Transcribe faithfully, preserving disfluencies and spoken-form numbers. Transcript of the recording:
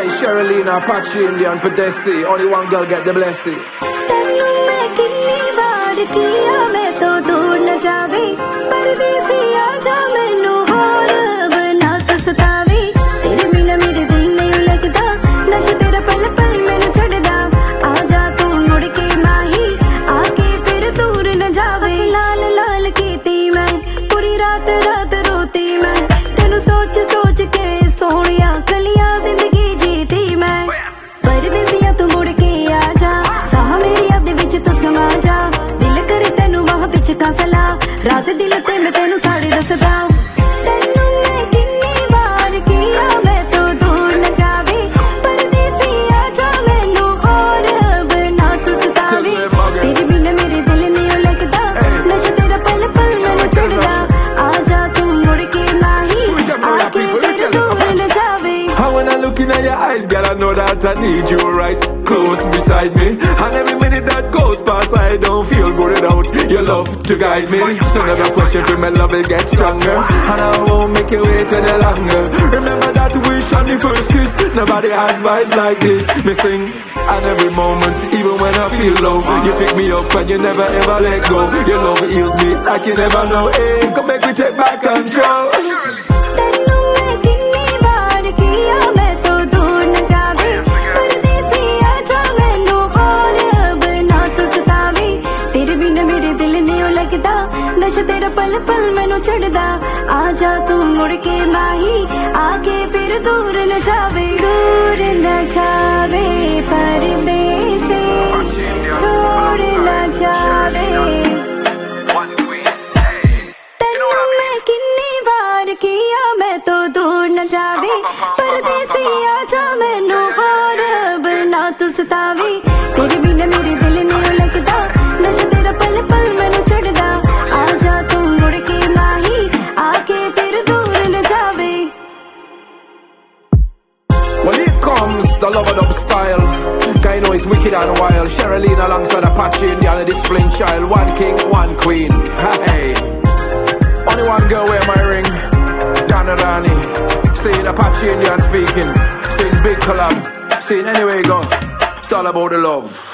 Hey, Sherilyn, Apache Indian, Padesi. Only one girl get the blessing. तेनू मैं कितनी बार किया मैं तो दूर न जावे परदेसी आजा मैनू होर बना तू सतावे तेरे बिना मेरे दिल नहीं लगदा नशा तेरा पल पल मैनू छड़दा आजा तू मुड़ के माही आके फिर दूर न जावे लाल लाल कीती मैं पूरी रात रात रोती मैं तेनू सोच सोच के सोहणिया कलियां जिंदगी जीती मैं परदेसिया तू मुड़ के आजा साह मेरी याद विच तू समा जा दिल करे तेनू वाह विच कासला राज दिल ते मैं तेनू सारे दसदा तेनू मैं कितनी बार किया मैं तो दूर न जावे परदेसी आजा मैनू होर बना तू सतावे तेरे बिना मेरे दिल नहीं लगदा नशा तेरा पल पल मैनू चढ़दा आजा तू मुड़ के माही आके फिर दूर न जावे When I look in your eyes, girl, I know that I need you right close beside me. And every minute that goes past, I don't feel good without your love to guide me. So never question for my love will get stronger, and I won't make you wait any longer. Remember that wish on the first kiss. Nobody has vibes like this. Me sing, and every moment, even when I feel low, you pick me up and you never ever let go. Your love heals me like you never know. Hey, come make me take back control. तेनू मैं कितनी बार किया मैं तो दूर न जावे परदेसी आजा मैनू होर बना तू सतावे तेरे बिना मेरे दिल नहीं लगदा नशा तेरा पल पल मैनू चढ़दा आजा तू मुड़ के माही आके फिर दूर न जावे दूर न जावे परदेसी छोड़ न जावे किया मैं तो दूर न जावे परदेसी आजा मैनू होर बना तू सतावे तेरे बिना मेरे दिल नहीं लगदा नशा तेरा पल पल मैनू चढ़दा आजा तू मुड़ के माही आके फिर दूर न जावे. Well, here comes the love dub style. Guy know it's wicked and wild. Sherilyn alongside Apache Indian, the discipline child. One king, one queen. Hey, only one girl wear my ring. Donna Rani, saying Apache Indian speaking, saying big collab, saying anyway you go, it's all about the love.